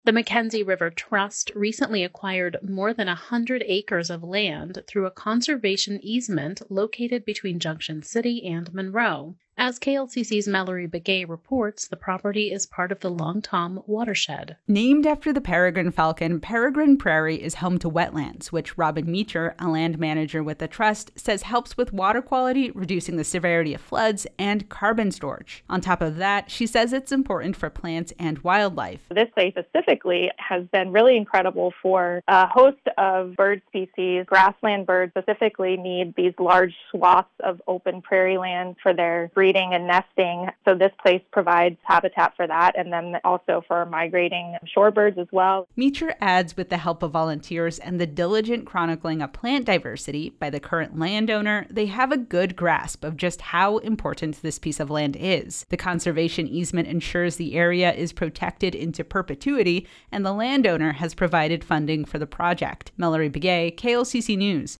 The Mackenzie River Trust recently acquired more than 100 acres of land through a conservation easement located between Junction City and Monroe. As KLCC's Mallory Begay reports, the property is part of the Long Tom watershed. Named after the peregrine falcon, Peregrine Prairie is home to wetlands, which Robin Meacher, a land manager with the trust, says helps with water quality, reducing the severity of floods, and carbon storage. On top of that, she says it's important for plants and wildlife. This place specifically has been really incredible for a host of bird species. Grassland birds specifically need these large swaths of open prairie land for their breeding and nesting. So this place provides habitat for that, and then also for migrating shorebirds as well. Meacher adds, with the help of volunteers and the diligent chronicling of plant diversity by the current landowner, they have a good grasp of just how important this piece of land is. The conservation easement ensures the area is protected into perpetuity, and the landowner has provided funding for the project. Mallory Begay, KLCC News.